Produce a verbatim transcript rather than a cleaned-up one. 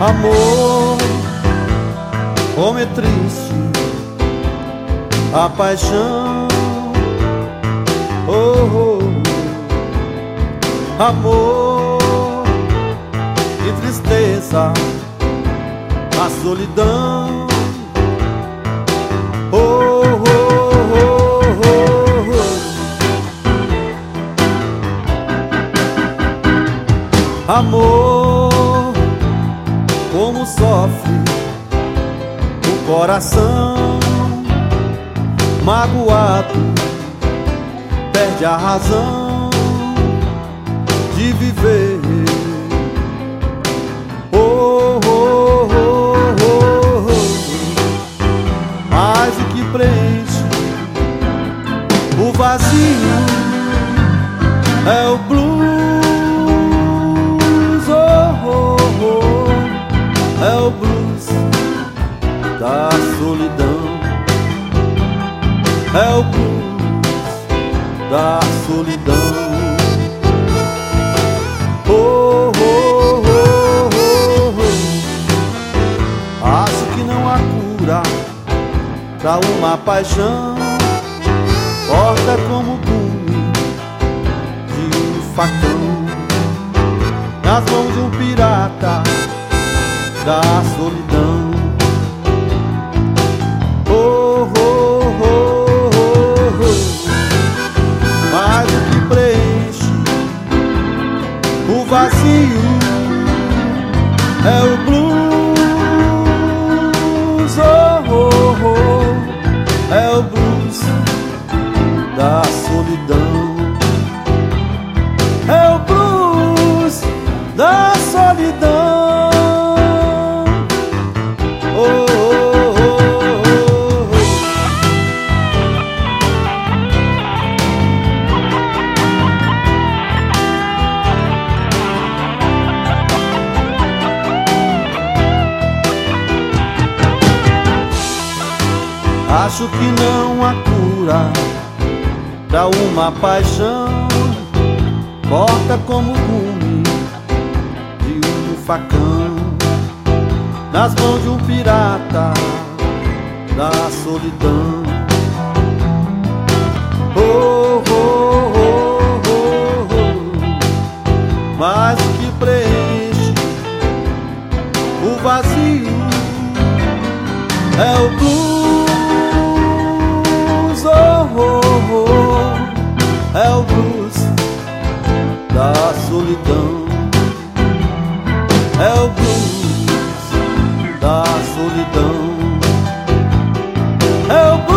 Amor, como é triste a paixão. Oh, oh. Amor, que tristeza a solidão. Oh, oh, oh, oh, oh. Amor, como sofre o coração, magoado, perde a razão de viver. Oh, oh, oh, oh, oh. Mas o que preenche o vazio é o blues. Oh, oh, oh. É o blues da solidão. É o blues da solidão. Oh, oh, oh, oh, oh. Acho que não há cura pra uma paixão, corta como o gume de um facão nas mãos de um pirata da solidão. Oh, oh, oh, oh, oh. Mas o que preenche o vazio é o blues. Oh, oh, oh. É o blues da solidão. É o blues da solidão. Acho que não há cura pra uma paixão, corta como o gume de um facão nas mãos de um pirata da solidão. Oh, oh, oh, oh, oh. Mas o que preenche o vazio é o blues. É o blues da solidão. É o blues da solidão. É o blues